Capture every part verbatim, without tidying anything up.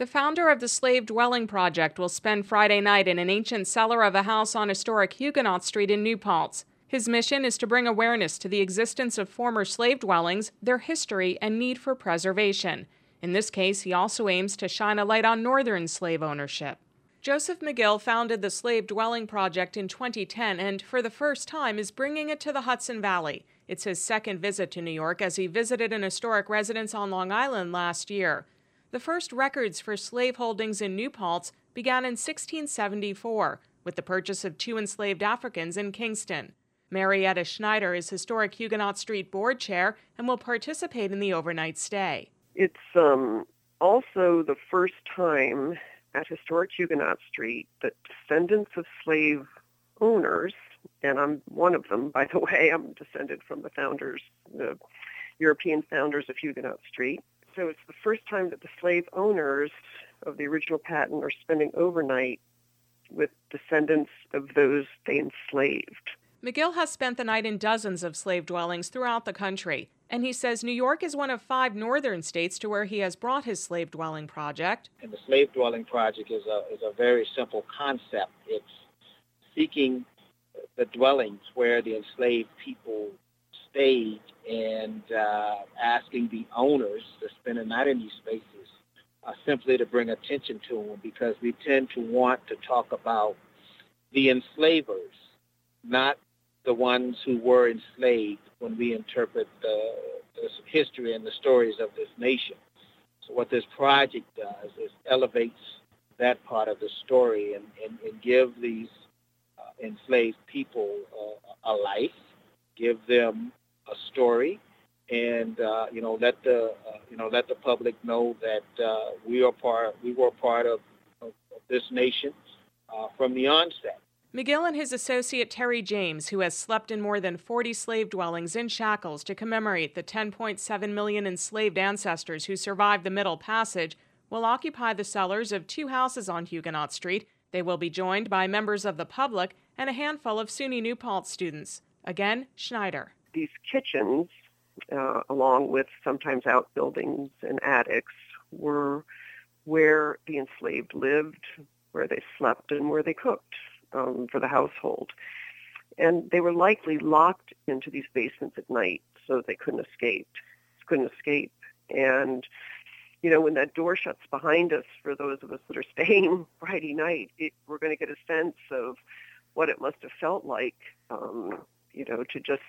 The founder of the Slave Dwelling Project will spend Friday night in an ancient cellar of a house on historic Huguenot Street in New Paltz. His mission is to bring awareness to the existence of former slave dwellings, their history, and need for preservation. In this case, he also aims to shine a light on northern slave ownership. Joseph McGill founded the Slave Dwelling Project in twenty ten and, for the first time, is bringing it to the Hudson Valley. It's his second visit to New York, as he visited an historic residence on Long Island last year. The first records for slave holdings in New Paltz began in sixteen seventy-four, with the purchase of two enslaved Africans in Kingston. Marietta Schneider is Historic Huguenot Street Board Chair and will participate in the overnight stay. It's um, also the first time at Historic Huguenot Street that descendants of slave owners, and I'm one of them, by the way, I'm descended from the founders, the European founders of Huguenot Street. So it's the first time that the slave owners of the original patent are spending overnight with descendants of those they enslaved. McGill has spent the night in dozens of slave dwellings throughout the country, and he says New York is one of five northern states to where he has brought his slave dwelling project. And the slave dwelling project is a is a very simple concept. It's seeking the dwellings where the enslaved people stayed and uh, asking the owners to spend a night in these spaces uh, simply to bring attention to them, because we tend to want to talk about the enslavers, not the ones who were enslaved when we interpret the, the history and the stories of this nation. So what this project does is elevates that part of the story and, and, and give these uh, enslaved people uh, a life, give them a story, and uh, you know let the uh, you know let the public know that uh, we are part we were part of, of, of this nation uh, from the onset. McGill and his associate Terry James, who has slept in more than forty slave dwellings in shackles to commemorate the ten point seven million enslaved ancestors who survived the Middle Passage, will occupy the cellars of two houses on Huguenot Street. They will be joined by members of the public and a handful of SUNY New Paltz students. Again, Schneider. These kitchens, uh, along with sometimes outbuildings and attics, were where the enslaved lived, where they slept, and where they cooked. Um, for the household. And they were likely locked into these basements at night so that they couldn't escape. Couldn't escape. And, you know, when that door shuts behind us, for those of us that are staying Friday night, it, we're going to get a sense of what it must have felt like, um, you know, to just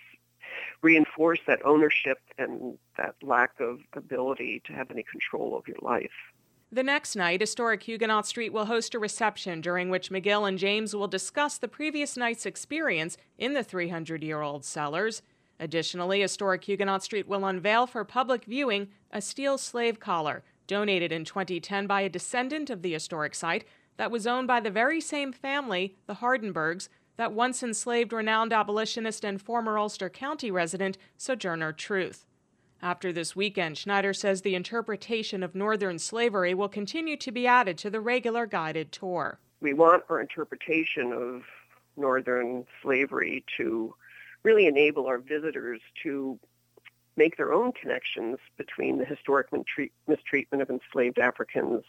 reinforce that ownership and that lack of ability to have any control over your life. The next night, Historic Huguenot Street will host a reception during which McGill and James will discuss the previous night's experience in the three hundred year old cellars. Additionally, Historic Huguenot Street will unveil for public viewing a steel slave collar donated in twenty ten by a descendant of the historic site that was owned by the very same family, the Hardenbergs, that once enslaved renowned abolitionist and former Ulster County resident Sojourner Truth. After this weekend, Schneider says the interpretation of Northern slavery will continue to be added to the regular guided tour. We want our interpretation of Northern slavery to really enable our visitors to make their own connections between the historic mistreatment of enslaved Africans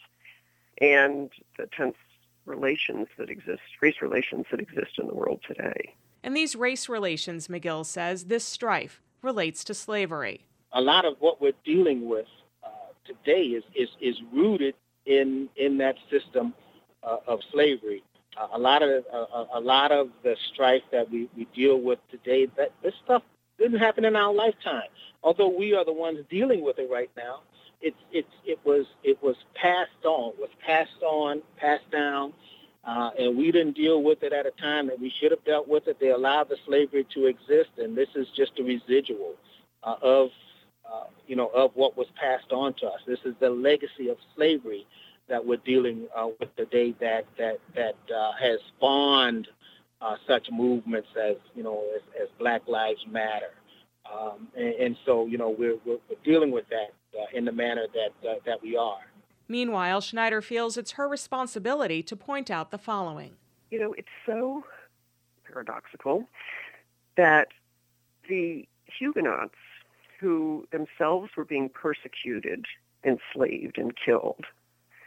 and the tense relations that exist, race relations that exist in the world today. And these race relations, McGill says, this strife relates to slavery. A lot of what we're dealing with uh, today is, is is rooted in in that system uh, of slavery. Uh, a lot of uh, a lot of the strife that we, we deal with today, that this stuff didn't happen in our lifetime. Although we are the ones dealing with it right now, it's it's it was it was passed on, was passed on, passed down, uh, and we didn't deal with it at a time that we should have dealt with it. They allowed the slavery to exist, and this is just a residual uh, of. Uh, you know, of what was passed on to us. This is the legacy of slavery that we're dealing uh, with today that that that uh, has spawned uh, such movements as you know as, as Black Lives Matter, um, and, and so you know we're, we're we're dealing with that uh, in the manner that uh, that we are. Meanwhile, Schneider feels it's her responsibility to point out the following. You know, it's so paradoxical that the Huguenots, who themselves were being persecuted, enslaved, and killed,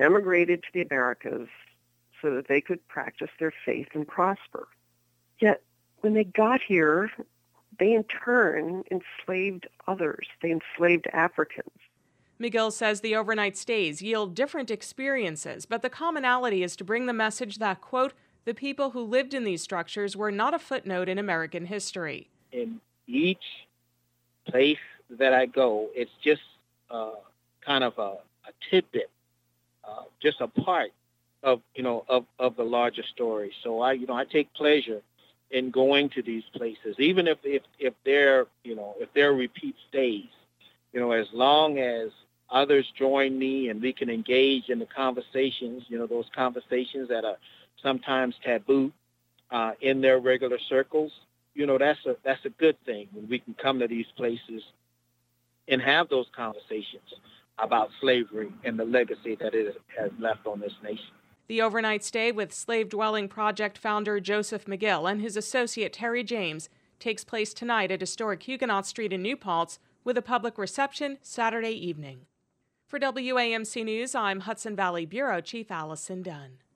emigrated to the Americas so that they could practice their faith and prosper. Yet, when they got here, they in turn enslaved others. They enslaved Africans. McGill says the overnight stays yield different experiences, but the commonality is to bring the message that, quote, the people who lived in these structures were not a footnote in American history. In each place that I go, it's just uh, kind of a, a tidbit, uh, just a part of, you know, of, of the larger story. So I, you know, I take pleasure in going to these places, even if, if, if they're, you know, if they're repeat stays, you know, as long as others join me and we can engage in the conversations, you know, those conversations that are sometimes taboo uh, in their regular circles, you know, that's a that's a good thing when we can come to these places and have those conversations about slavery and the legacy that it has left on this nation. The overnight stay with Slave Dwelling Project founder Joseph McGill and his associate Terry James takes place tonight at historic Huguenot Street in New Paltz with a public reception Saturday evening. For W A M C News, I'm Hudson Valley Bureau Chief Allison Dunn.